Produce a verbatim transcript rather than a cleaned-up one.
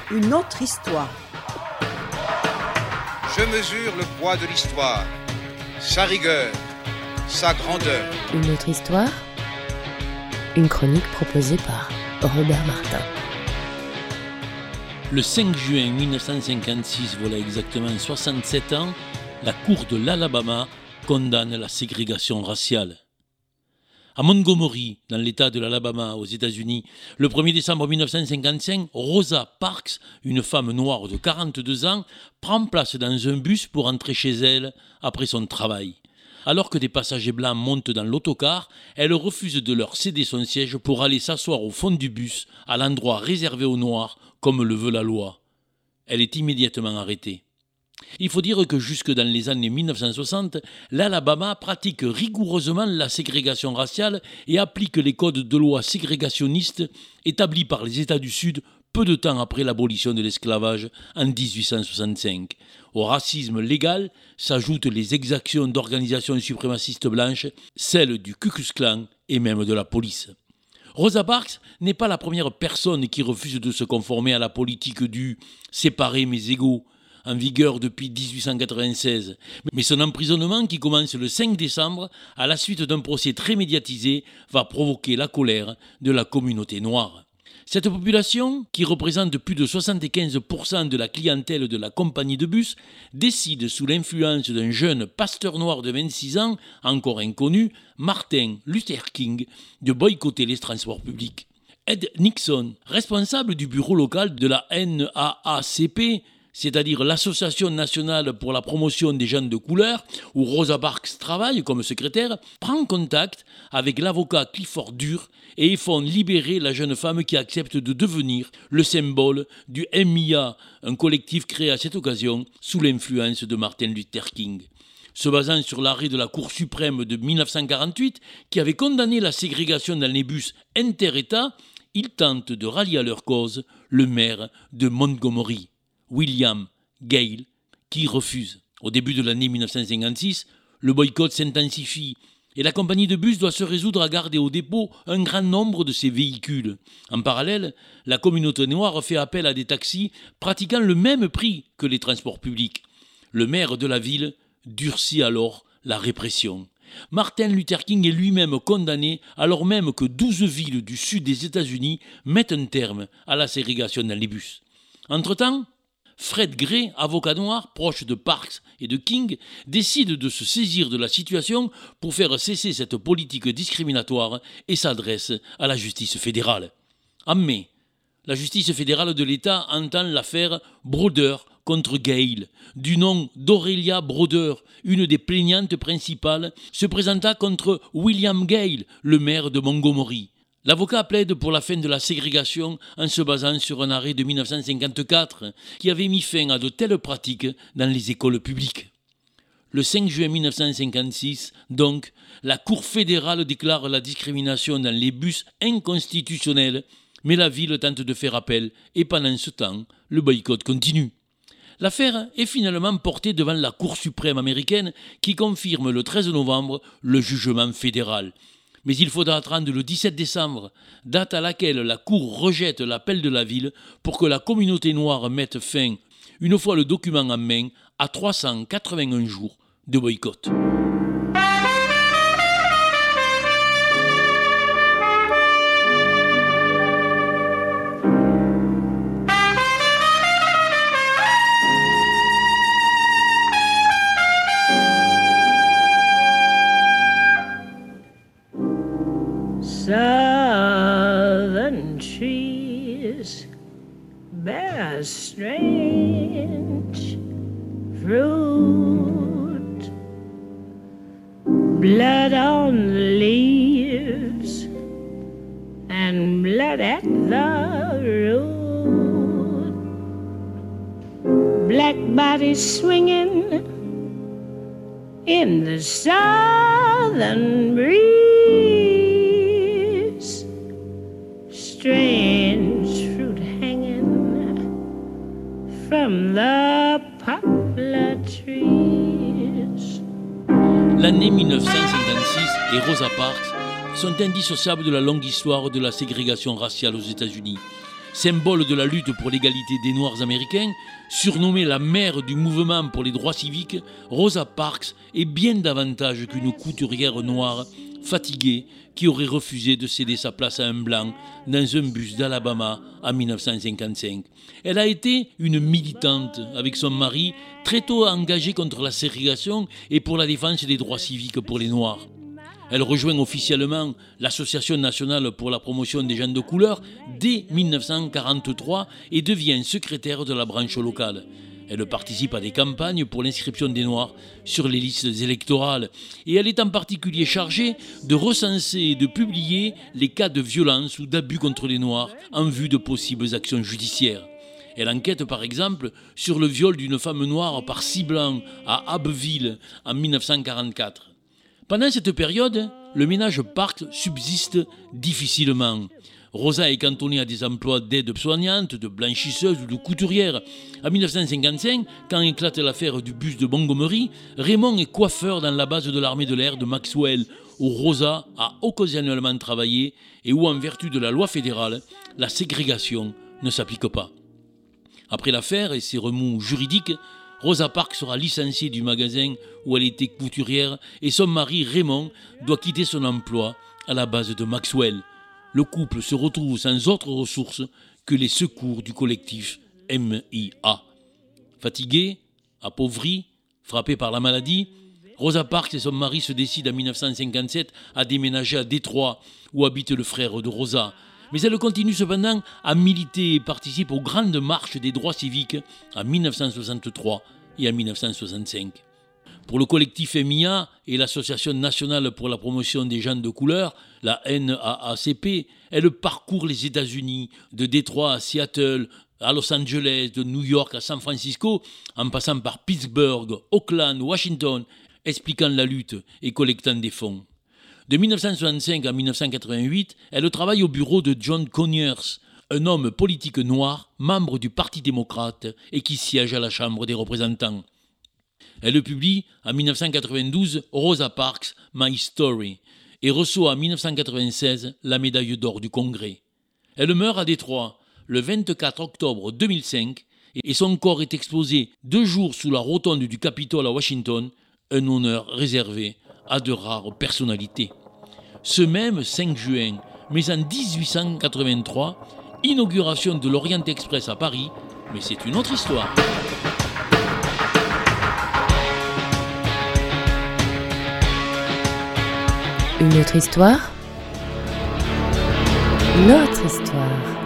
une autre histoire. Je mesure le poids de l'histoire, sa rigueur, sa grandeur. Une autre histoire, une chronique proposée par Robert Martin. Le cinq juin mille neuf cent cinquante-six, voilà exactement soixante-sept ans, la Cour de l'Alabama condamne la ségrégation raciale. À Montgomery, dans l'État de l'Alabama, aux États-Unis, le premier décembre mille neuf cent cinquante-cinq, Rosa Parks, une femme noire de quarante-deux ans, prend place dans un bus pour rentrer chez elle après son travail. Alors que des passagers blancs montent dans l'autocar, elle refuse de leur céder son siège pour aller s'asseoir au fond du bus, à l'endroit réservé aux Noirs, comme le veut la loi. Elle est immédiatement arrêtée. Il faut dire que jusque dans les années mille neuf cent soixante, l'Alabama pratique rigoureusement la ségrégation raciale et applique les codes de loi ségrégationnistes établis par les États du Sud peu de temps après l'abolition de l'esclavage en dix-huit cent soixante-cinq. Au racisme légal s'ajoutent les exactions d'organisations suprémacistes blanches, celles du Ku Klux Klan et même de la police. Rosa Parks n'est pas la première personne qui refuse de se conformer à la politique du « séparer mes égaux », en vigueur depuis dix-huit cent quatre-vingt-seize. Mais son emprisonnement, qui commence le cinq décembre, à la suite d'un procès très médiatisé, va provoquer la colère de la communauté noire. Cette population, qui représente plus de soixante-quinze pour cent de la clientèle de la compagnie de bus, décide sous l'influence d'un jeune pasteur noir de vingt-six ans, encore inconnu, Martin Luther King, de boycotter les transports publics. Ed Nixon, responsable du bureau local de la N double A C P, c'est-à-dire l'Association nationale pour la promotion des gens de couleur, où Rosa Parks travaille comme secrétaire, prend contact avec l'avocat Clifford Durr et ils font libérer la jeune femme qui accepte de devenir le symbole du M I A, un collectif créé à cette occasion sous l'influence de Martin Luther King. Se basant sur l'arrêt de la Cour suprême de mille neuf cent quarante-huit, qui avait condamné la ségrégation dans les bus inter-États, ils tentent de rallier à leur cause le maire de Montgomery, William Gale, qui refuse. Au début de l'année mille neuf cent cinquante-six, le boycott s'intensifie et la compagnie de bus doit se résoudre à garder au dépôt un grand nombre de ses véhicules. En parallèle, la communauté noire fait appel à des taxis pratiquant le même prix que les transports publics. Le maire de la ville durcit alors la répression. Martin Luther King est lui-même condamné alors même que douze villes du sud des États-Unis mettent un terme à la ségrégation dans les bus. Entre-temps, Fred Gray, avocat noir, proche de Parks et de King, décide de se saisir de la situation pour faire cesser cette politique discriminatoire et s'adresse à la justice fédérale. En mai, la justice fédérale de l'État entend l'affaire Broder contre Gale. Du nom d'Aurelia Broder, une des plaignantes principales, se présenta contre William Gale, le maire de Montgomery. L'avocat plaide pour la fin de la ségrégation en se basant sur un arrêt de mille neuf cent cinquante-quatre qui avait mis fin à de telles pratiques dans les écoles publiques. Le cinq juin mille neuf cent cinquante-six, donc, la Cour fédérale déclare la discrimination dans les bus inconstitutionnelle, mais la ville tente de faire appel et pendant ce temps, le boycott continue. L'affaire est finalement portée devant la Cour suprême américaine qui confirme le treize novembre le jugement fédéral. Mais il faudra attendre le dix-sept décembre, date à laquelle la Cour rejette l'appel de la ville pour que la communauté noire mette fin, une fois le document en main, à trois cent quatre-vingt-un jours de boycott. Southern trees bear strange fruit, blood on the leaves and blood at the root, black bodies swinging in the southern breeze, strange fruit hanging from the poplar trees. L'année mille neuf cent cinquante-six et Rosa Parks sont indissociables de la longue histoire de la ségrégation raciale aux États-Unis. symbole de la lutte pour l'égalité des Noirs américains, surnommée la mère du mouvement pour les droits civiques, Rosa Parks est bien davantage qu'une couturière noire fatiguée qui aurait refusé de céder sa place à un blanc dans un bus d'Alabama en dix-neuf cent cinquante-cinq. Elle a été une militante avec son mari, très tôt engagée contre la ségrégation et pour la défense des droits civiques pour les Noirs. Elle rejoint officiellement l'Association nationale pour la promotion des gens de couleur dès dix-neuf cent quarante-trois et devient secrétaire de la branche locale. Elle participe à des campagnes pour l'inscription des Noirs sur les listes électorales et elle est en particulier chargée de recenser et de publier les cas de violence ou d'abus contre les Noirs en vue de possibles actions judiciaires. Elle enquête par exemple sur le viol d'une femme noire par six blancs à Abbeville en dix-neuf cent quarante-quatre. Pendant cette période, le ménage Parks subsiste difficilement. Rosa est cantonnée à des emplois d'aide-soignante, de blanchisseuse ou de couturière. En dix-neuf cent cinquante-cinq, quand éclate l'affaire du bus de Montgomery, Raymond est coiffeur dans la base de l'armée de l'air de Maxwell, où Rosa a occasionnellement travaillé et où, en vertu de la loi fédérale, la ségrégation ne s'applique pas. Après l'affaire et ses remous juridiques, Rosa Parks sera licenciée du magasin où elle était couturière et son mari Raymond doit quitter son emploi à la base de Maxwell. Le couple se retrouve sans autre ressource que les secours du collectif M I A. Fatiguée, appauvrie, frappée par la maladie, Rosa Parks et son mari se décident en dix-neuf cent cinquante-sept à déménager à Détroit où habite le frère de Rosa. Mais elle continue cependant à militer et participe aux grandes marches des droits civiques en dix-neuf cent soixante-trois et en dix-neuf cent soixante-cinq. Pour le collectif M I A et l'Association nationale pour la promotion des gens de couleur, la N A A C P, elle parcourt les États-Unis, de Détroit à Seattle, à Los Angeles, de New York à San Francisco, en passant par Pittsburgh, Oakland, Washington, expliquant la lutte et collectant des fonds. De dix-neuf cent soixante-cinq à dix-neuf cent quatre-vingt-huit, elle travaille au bureau de John Conyers, un homme politique noir, membre du Parti démocrate et qui siège à la Chambre des représentants. Elle publie en dix-neuf cent quatre-vingt-douze Rosa Parks, My Story, et reçoit en dix-neuf cent quatre-vingt-seize la médaille d'or du Congrès. Elle meurt à Détroit le vingt-quatre octobre deux mille cinq et son corps est exposé deux jours sous la rotonde du Capitole à Washington, un honneur réservé à de rares personnalités. Ce même cinq juin, mais en dix-huit cent quatre-vingt-trois, inauguration de l'Orient Express à Paris, mais c'est une autre histoire. Une autre histoire ? Notre histoire.